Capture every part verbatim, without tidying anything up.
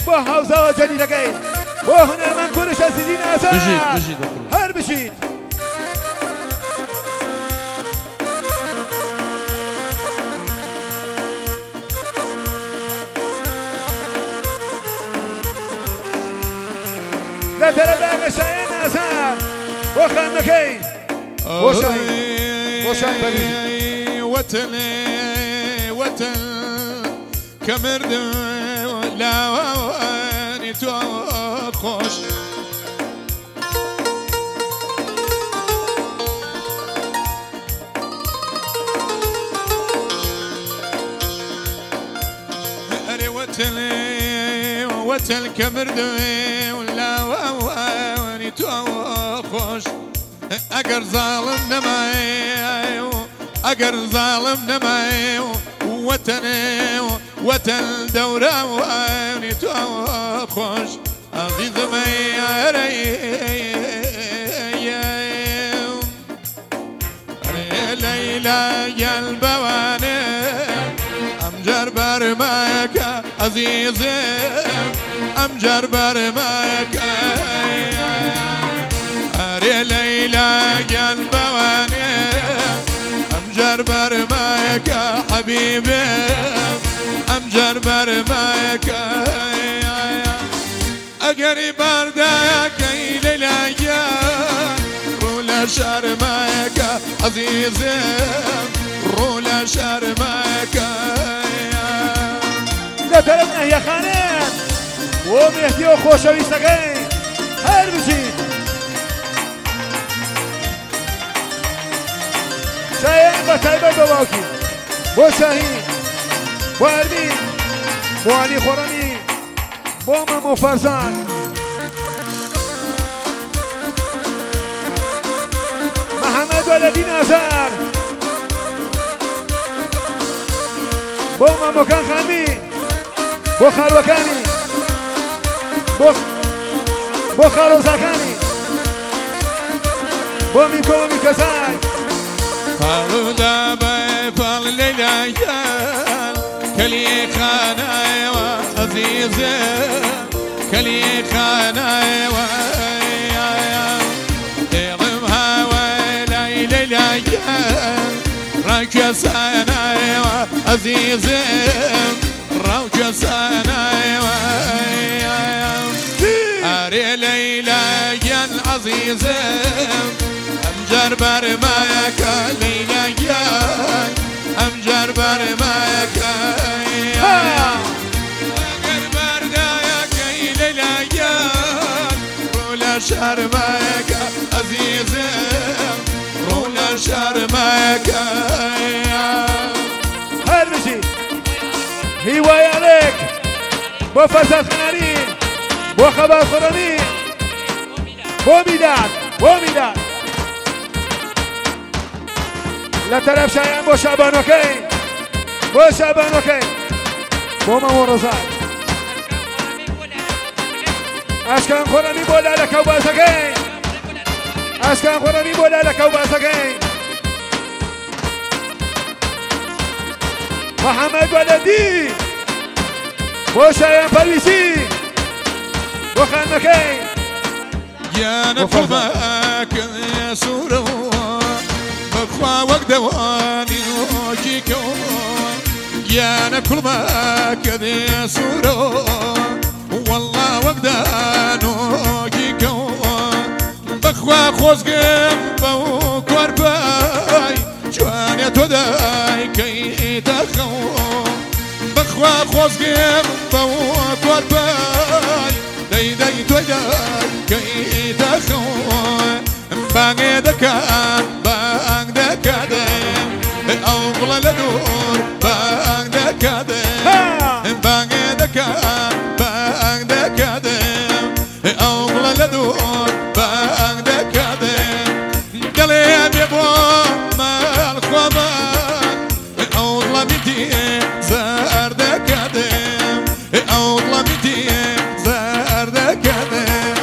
با حوزه و جدیدگی با هنرمند کورش عزیزی نظر بجید بجید هر بشید در طرف اقشای نظر با خندکی با شاهین با شاهین بگید وتل وتل كمرد لا واني خوش اري وتل وتل كمرد لا واني خوش اگر ظالم نماي اگر ظالم نماي وطني وطن دورة واني خوش عزيز ما ليلى يا البواني أمجر برمك عزيزي أمجر برمك أري ليلى يا البواني أمجر برمك حبيبي أمجر برمك أقرب بردك ليلى رولا شرمك عزيزي رولا شرمك لا ترمنا يا خانم ومهدي وخوشويستكي هر بشید شاهین با طیبت و باکی با شاهین با اربین با علی خورمی با ممو فرزان محمد ولدی نظر با ممو کن خمی با خلوکانی با با خلوزکانی با میکو و میکسای فالو دابا فال ليلى كلي خاناي وعزيزي كلي خاناي ويضمها ولاي ليلى راكساناي وعزيزي راكساناي أري ليلى يا العزيزي أمجر برماك ليلى أمجر برماك أمجر بردايك ليلى رولا شرماك عزيزي رولا شرماك هر بشي هواية عليك بو فرزاد خنارين بو خبر خرمين بو ميداد بو ميداد لا طرف شايان بو شعبانوكي بو شعبانوكي بو مامو رزاق اشكان خرمي بو لالك وباسكي اشكان خرمي بو لالك وباسكي محمد ولدي بو شايان بلويسي بو خانكي يا نقلبك يا سورو بخوا وقدواني وكيكو يا نقلبك يا سورو والله وقدانو كيكو بخوا خوزقم بو كورباي جوان يا توداي كي تخو بخوا خوزقم بو كورباي داي داي توداي كي تخو باقي دكان باق دكادم أوغل لدور باق دكادم باقي دكان باق دكادم أوغل لدور باق دكادم قليب يبو مال خوبان أوغل بدي زار دكادم أوغل بدي زار دكادم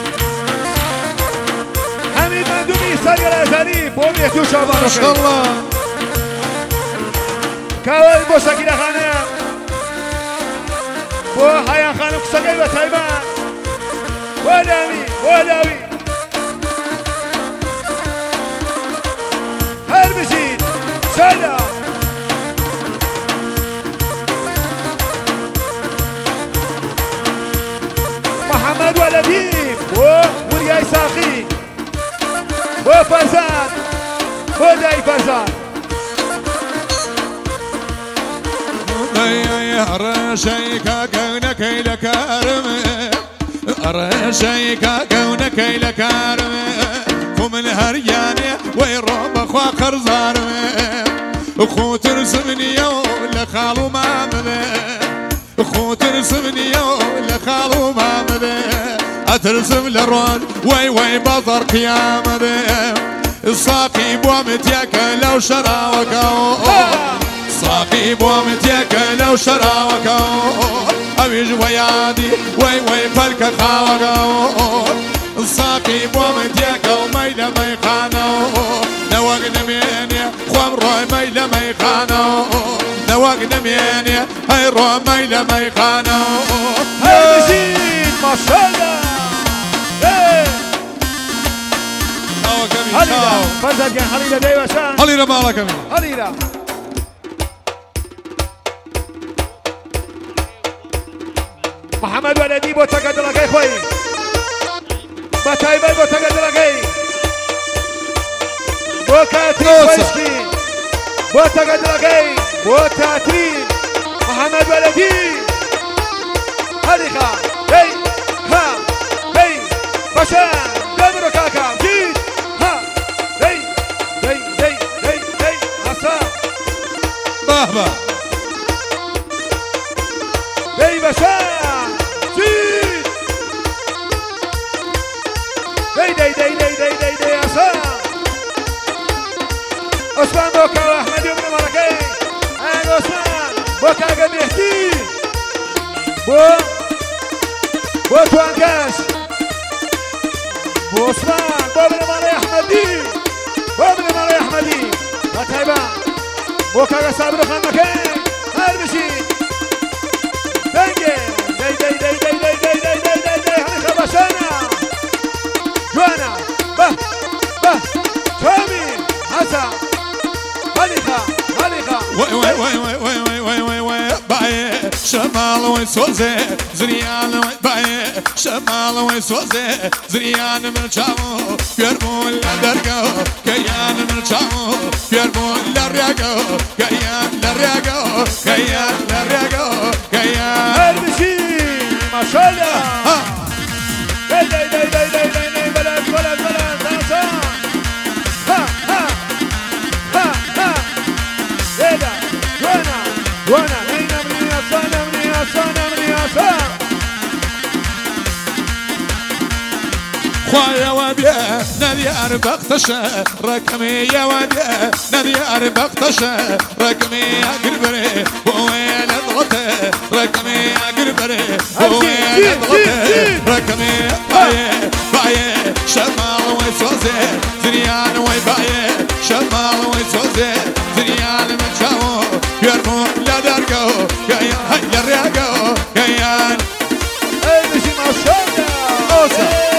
سرير أزاني بومي يحتو شعبان ما شاء الله كاوي بو سكينة خانم بو حيان خانم سقي وتايبان ولامي ولامي هربشين سلام محمد ولديم ورياي ساقي وفرزان وداي فرزان رشيكا كونك لكارم رشيكا كونك لكارم ومن هرياني ويروب اخوا خرزان اخو ترسمني لخالو مامله اخو ترسمني لخالو مامله اترسم للرول وي وي بطر قيامه الصاقي بومتيك لو شراوكو صاقي بومتيك لو شراوكو أبيج ويادي وي وي فلك خاوكو الصاقي بومتيك وميلة ميخانو نوق نميني خوام روي ميلة ميخانو نوق نميني هاي روي ميلة ميخانو هاي مزيد ما شاء الله هليلا فرزا كان هليلا دايما شان هليلا مالك امين هليلا محمد ولدي بو تقدر لك خوي بتايبل بو تقدر لك بو كاترين ويسكي بو تقدر لك بو تاترين محمد ولدي هليخا هي ها هي بشان دمر كاكا جيد ها هي هي هي هي هي عصا بابا هي بشان جيد هي هي هي هي هي هي عصا عثمان بوكا واحمد بن مركي انا عثمان بوكا قميحتي بو بو توانكاش بو عثمان بو بن مري احمدي بو بن مري احمدي وتايبان بوكا صابر خان مكان هربشي دنجي دي دي دي دي دي دي دي دي دي دي هني خبشانا جوانا به به تومي حسن هليخا هليخا وي وي وي وي وي وي وي وي باي شمال ويسوزي زريان وي باي شمال ويسوزي زريان من شامو بيرمو لدرقو كيان من شامو بيرمو لرقو كيان لرقو كيان لرقو كيان هربشي ما شاء الله دي دي دي دي دي دي دي بلد بلد بلد دانسا ها ها ها ها ايدا جوانا جوانا نينا منيا سانا منيا سانا منيا سانا خوايا وبيا نادي بختشة رقمي يا وبيا نادي بختشة رقمي أقربري ووين أضغطه رقمي أقربري ووين أضغطه رقمي بايه بايه شمال ويسوزي زريان ويبايه شمال ويسوزي زريان من شاو يرمو لا درقو كيان هيا الرياقو كيان هربشي ما شاء الله أوسع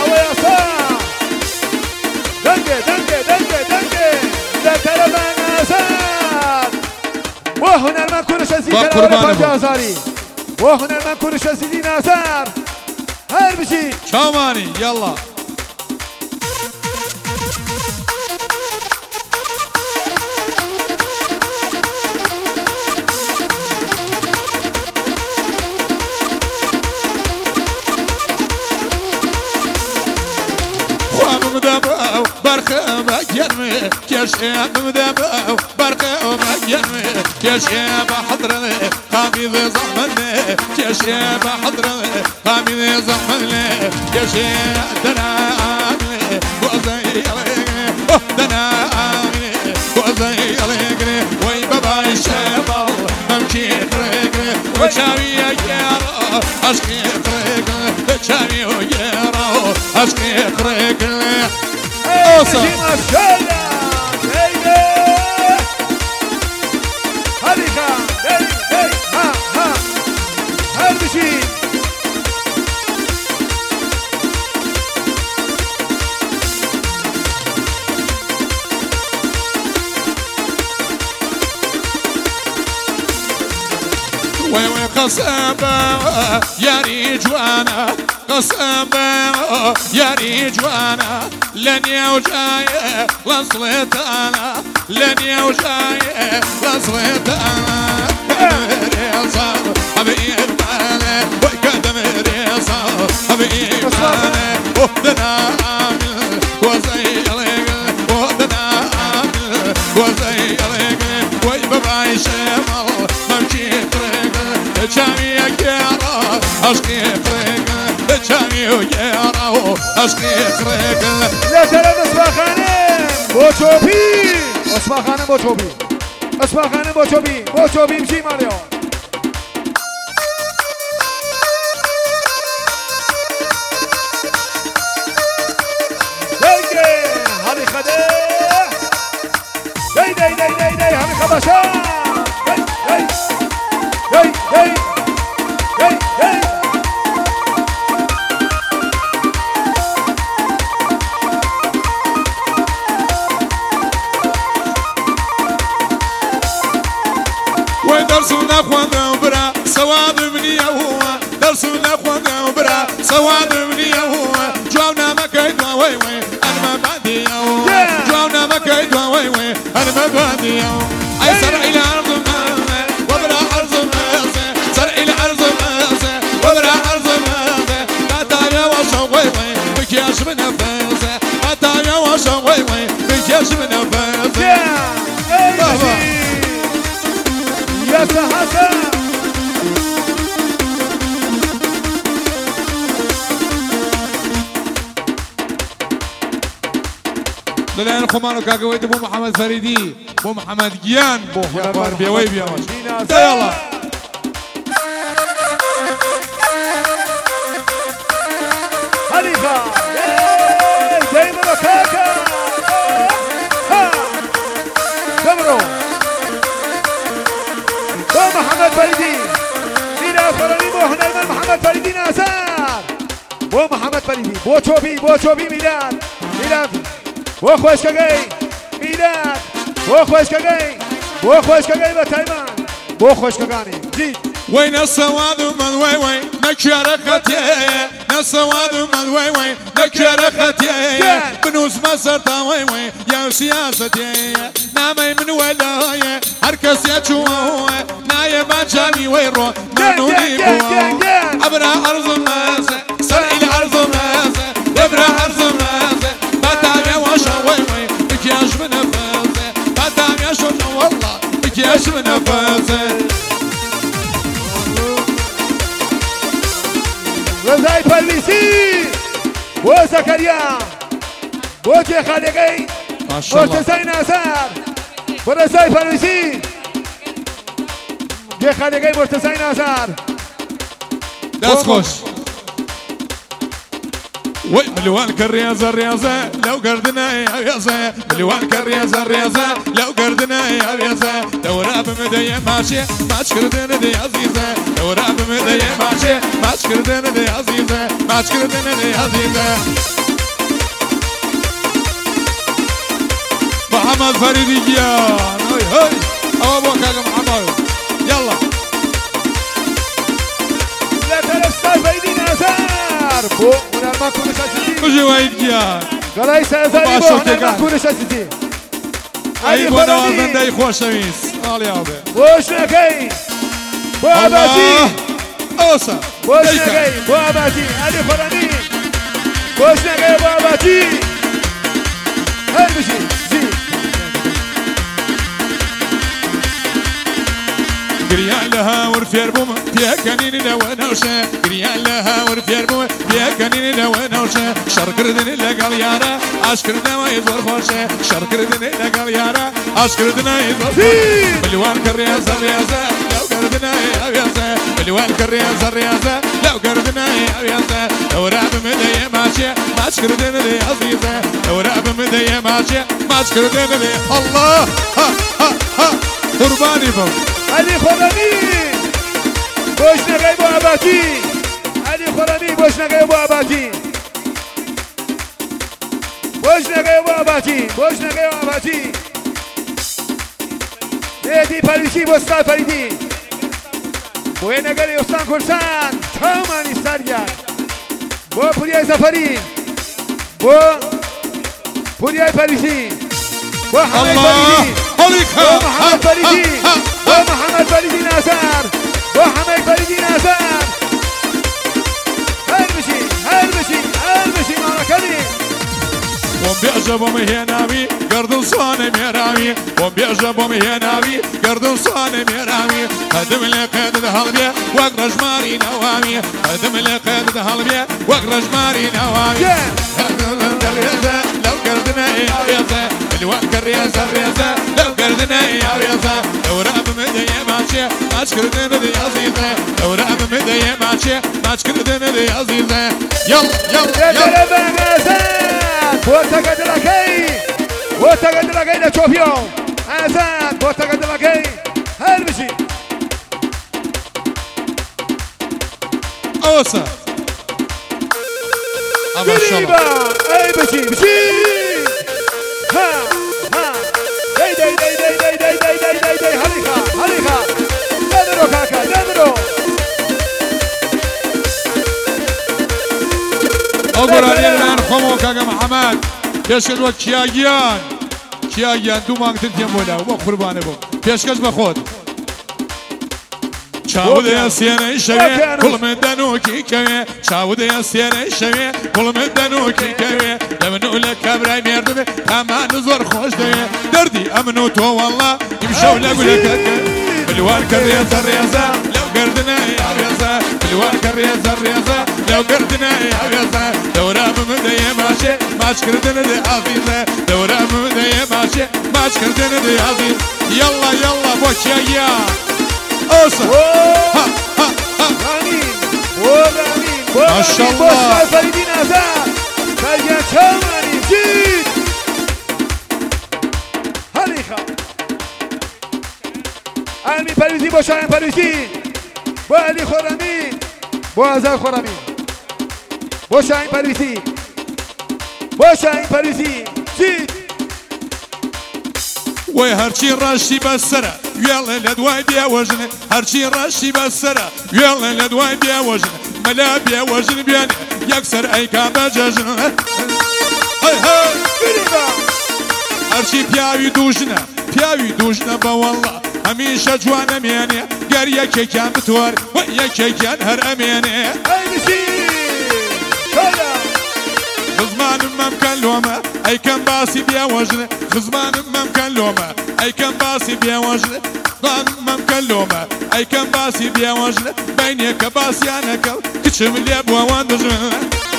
دنجي دنجي دنجي دنجي ذكر من أساد وهنا المنكور شزيد الأول فجازاري وهنا المنكور شزيد ناصر هربشي شاماني يلا مدابو برخه بجرمي كشياب مدابو برخه بجرمي كشياب حضرني خامي زحمني كشياب حضرني خامي زحمني كشياب دنامي وزي عليك دنامي وزي عليك وي بابا الشباب ممشي طريقي وشاوي يارو اشكي طريقي شاوي يارو اشكي طريقي اوصل ما شاء الله هيدا هليخا هي هي ها ها هربشي قسم ياري جوانا قسم ياري جوانا لني وجاي لصلت انا لني وجاي لصلت انا ريصا حبيب انا وقدم ريصا حبيب انا ودنا عامل وزي الرجل ودنا عامل وزي الرجل ويبقى شمال ممشي طريق جامي كيرا اشقي طريق جامي وكيرا اشقي طريق لا ترى اسمع خانم بوچوبی اسمع خانم بوچوبی اسمع خانم بوچوبی بوچوبی مشي ماريو هذه خده داي داي داي داي داي هذه خباشا داي داي داي داي داي داي درسنا خوانا وبرا سواد مني هو درسنا خوانا وبرا سواد مني هو جاونا ما كيدوا وي وي انا ما بعدي هو جاونا ما كيدوا وي وي انا ما بعدي هو اي سرع الى ارض ما وبرا ارض ما سرع الى ارض ما وبرا ارض ما باتا يا وشو وي وي بكياش من نفس باتا يا وشو وي وي بكياش من نفس يا سهاسة دلائل خمانو كاكويت بو محمد فريدي بو محمد جيان بو محمد بيوي بيوي يلا خليفة دايما كاكا دمرو بو محمد فريدي مينا فراني بو هنرمن محمد فريدي نازار بو محمد فريدي بو چوبي بو چوبي ميلاد ميلاد بو خوشكاگي ميلاد بو خوشكاگي بو خوشكاگي بتايمان بو خوشكاگاني زيد وين السواد من وي وي نكرختي السواد من وي وي نكرختي بنوس مسرتا وي وي يا سياستي نامي من ولاي هركس يشوه نايم جامي ويرو نوني بو ابرا ارض الناس سر الى ارض الناس ابرا ارض الناس بتابع وشا وي وي بكياش من نفس بتابع شو والله بكياش من نفس رضای پرویزی بو زکریا بو جه خالقی مرتضی ناصر بو رضای پرویزی جه خالقی مرتضی ناصر دست خوش وي ملوان كالرياضة الرياضة لو قردنا يا رياضة ملوان كالرياضة الرياضة لو قردنا يا رياضة دورا بمدية ماشي ما تشكردنا دي عزيزة دورا بمدية ماشي ما تشكردنا دي عزيزة ما تشكردنا دي عزيزة محمد فريدي جيان هاي هاي أبو بكر محمد يلا لا تنسى فريدي ناصر بو هنرمن كونش اسیتی کجا وید گیان گلای سازاری بو هنرمن کونش اسیتی ای بو نوازنده خوش نویس آلی آبه بوش نکی بو عباسی اوسا بوش نکی بو عباسی علی فرانی بوش نکی بو عباسی هل بشی زی قريان لها ورفير بوم فيها كنين لوانا وشا قريان لها ورفير بوم فيها كنين لوانا وشا شركردن لقال يارا اشكردنا ويزور خوشا شركردن لقال يارا اشكردنا يزور خوشا ملوان كالرياضة الرياضة لو قردنا يا رياضة ملوان كالرياضة الرياضة لو قردنا يا رياضة لو راب مدية ماشية ما شكردن لي عزيزة لو راب مدية ماشية ما شكردن لي الله ها ها ها قرباني بم علی خورمی بوش نگی بو عباسی علی خورمی بوش نگی بو عباسی بوش نگی بو عباسی بوش نگی بو عباسی مهدی پریشی بستان فریدی بۆیە نەگەری ئوستان کورسان چاومانی سەرگیان بۆ پوریای زەفەری بۆ پوریای پەریزی بۆ حەمەد پەریزی بۆ محەممەد پەریزی بۆ محەممەد پەریزی نازار بۆ حەمەد پەریزی نازار هەر بشی هەر بشی هەر بشی ماڵەکەنی بۆم بێژە بۆم هێناوی گردن سوانە مێراوی بۆم بێژە بۆم هێناوی گردن سوانە مێراوی هەدم لێ قێدت هەڵبێ وەک ڕژماری نەواوی هەدم لێ قێدت هەڵبێ وەک ڕژماری نەواوی ڕێزە لەو گردنە ڕێزە لوانکە ڕێزە ڕێزە لەو گردنە ڕێزە ئەورە بمدەیە ماچێ ماچکردن بدەی عەزیزە ئەورە بمدەیە ماچێ ماچکردن بدەی عەزیزە یەڵ یەڵ یەڵ بۆ تەگەدڵەکەی بۆ تەگەدڵەکەی لە چۆپیۆ ئازاد بۆ تەگەدڵەکەی هەر بشی ئەوەسە گریبە ئەی بچی بچی ها ها دەی دەی دەی دەی دەی دەی دەی دەی دەی دەی هەڵیخە هەڵیخە دەبرۆ کاکە دەبرۆ ئەو گۆرانیان خۆمەوە کاکە محەممەد پێشکەش وەک کیاگیان کیاگیان دوو مانگتن تێم بۆ لاو وە قوربانە بۆ پێشکەش بە خۆت چاودەیە سێنەی شەوێ کوڵمت دەنوکی کەوێ چاودەیە سێنەی شەوێ کوڵمت دەنوکی کەوێ لە من و لە کابرای مێردبێ تامان زۆر خۆش دەوێ دەردی ئەمن و تۆ وەڵڵا ئیمشەو لە گولەکەتکە بلوانکە ڕێزە ڕێزە لەو گردنە ڕێزە بلوانکە ڕێزە ڕێزە لەو گردنە ڕێزە دەورە بمدەیە ماشێ ماچکردنە دێ عەزیزە دەورە بمدەیە ماشێ ماچکردنە دێ عەزیز یەڵڵا یەڵڵا بۆ کیاگیا ئەوسە ها ها ها رامین بۆ رامین بۆ رامین بۆ سەفەریدی نازار سەرگیان چاومانی جید هەڵیخە ئەلمی پەرویزی بۆ شایان پەرویزی بۆ عەلی خۆڕەمی بۆ ئازار خۆڕەمی بۆ شاهین پەرویزی بۆ شاهین پەرویزی جید وەی هەرچی ڕاشی بەسەرە وێڵێ لە دوای بێوەژنە هەرچی ڕاشی بەسەرە وێڵێ لە دوای بێوەژنە مەلا بێوەژن بێنێ یەکسەر ئەیکا بەجەژن هەرچی پیاوی دوژنە پیاوی دوژنە بەوەڵڵا هەمیشە جوانە مێنێ گەر یەکێکیان بتوار وە یەکێکیان هەر ئەمێنێ خزمانم مەمکەن لۆمە ئەیکەم باسی بێوەژنە خزمانم مەمکەن لۆمە ئەیکەم باسی بێوەژنە خزمانم مەمکەن لۆمە ئەیکەم باسی بێوەژنە بینێکە باسییانەکە کچم لێ بووەوان دژمە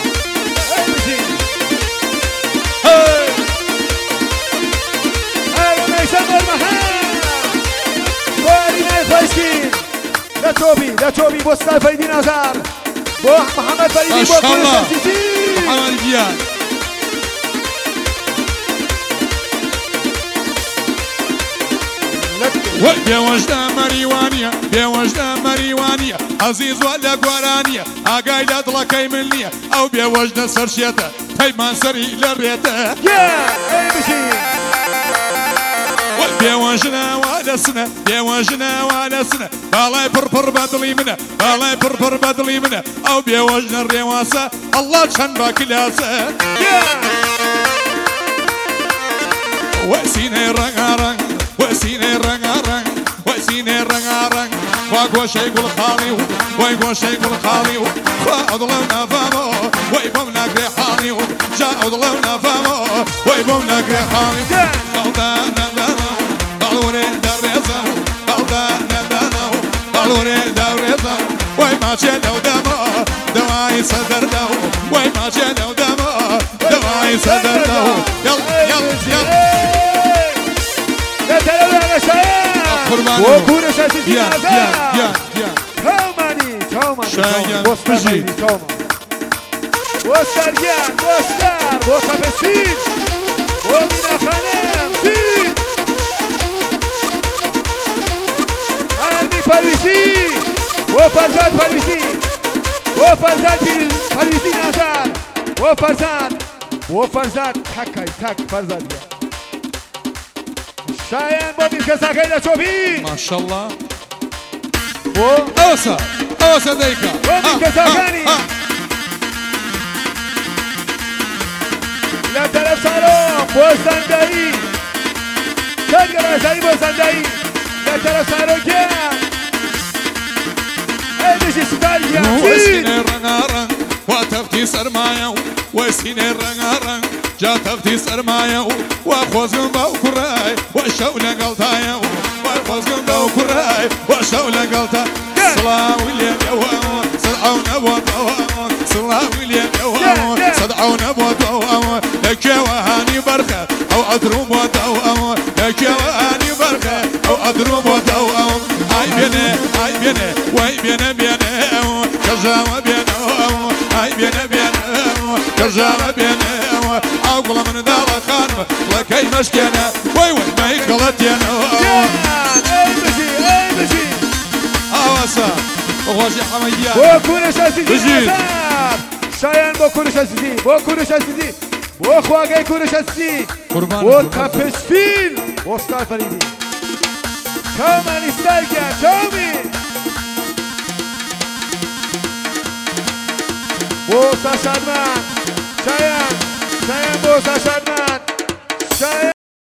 لە تۆبی لە تۆبی بۆ سەفەریدی نازار بۆ محەممەد پەریزی بۆ محەممەد گیان وەک بێوەژدە مەریوانیە بێوەژدە مەریوانیە عەزیز وە لە گۆرانیە ئاگای لە دڵەکەی من نییە ئەو بێوەژدە سەرشێتە پەیمان سەری لە ڕێتە بێوەژنەوە دەسنە بێوەژنەوە دەسنە باڵای پڕپڕ بەدڵی منە باڵای پڕپڕ بەدڵی منە ئەو بێوەژنە ڕێواسە ئەڵڵا چەند با کلاسە وەسینەی ڕەنگاڕەنگ وەسینەی ڕەنگاڕەنگ وەسینەی ڕەنگاڕەنگ خوا گۆشەی گوڵخاڵی و وەی گۆشەی گوڵخاڵی و خوا ئەوڵە و نافامەوە وەی بۆم ناگرێ حاڵی و جا ئەوڵە و نافامەوە وەی بۆم ناگرێ حاڵی ئەودا نەدانە باڵوڕێ دەڕێزە ئەودا نەدانە و باڵوڕێ دەڕێزە وەی ماچێ لەو دەمە دەوای سەدەردە و وەی ماچێ لەو دەمە دەوای سەدەردە و یەڵ یەڵ یەڵ وەکوونە شەشی نازار چاومانی چاومانی بۆ سەفەریدی چاومان بۆ سەرگیان بۆ سەر بۆ سەفەسین بۆ مینەخانەم سین ئەلمی پەرویزی بۆ فەرزاد پەرویزی بۆ فەرزاد پەرویزی نازار بۆ فەرزاد بۆ فەرزاد تەکای تەک فەرزاد شایان بۆ بیرکەساکەی لە چۆبی ماشەڵڵا بۆ ئەوسە ئەوسە دەیکە بۆ دیکەساکانی لە تەرەف سارۆ بۆ زەندایی سەرگەڕازایی بۆ زەندایی لە تەرەف سارۆکیان ئەیدشی سوپارگیان وسینێ ڕەنگاڕەنگ وا تەفتی سەرمایە و وسینێ ڕەنگاڕەنگ جا تەفتی سەرمایە و وا خۆزم باو کوڕای وا شەو لەگەڵتایە و وا خۆزم باو کوڕای وا شەو لەگەڵتا سڵاوی لێنەوە سەدعەو نەبووەتەوە سڵاوی لێنەوە سەدعەو نەبووەتەوە لە کێوەهانی بەرخە ئەو ئەدروم بۆتەوە لە کێوەهانی بەرخە ئەو ئەدروم بۆتەوە ئای بێنێ ئای بێنێ وای بێنە بێنێ کەژاوە بێنەوە ئای بێنە بێنە کەژاوە بێنەوە ئاو گوڵە منداڵە خانمە لەکەی مەشکێنە وای وای مای گەڵەتێنەوە ئاوەسە بەخۆشی حەمەدیان بۆ کوورش ئەسیزی شایان بۆ کوورش ئەسیزی بۆ کوورش ئەسیزی بۆ خواگەی کوورش ئەسیزی بۆ تەپسپیل بۆ ستار فەریدی چاومانی ستایکە چاومی بۆ ساشادمان شایان شایان بۆ ساشادمان شایان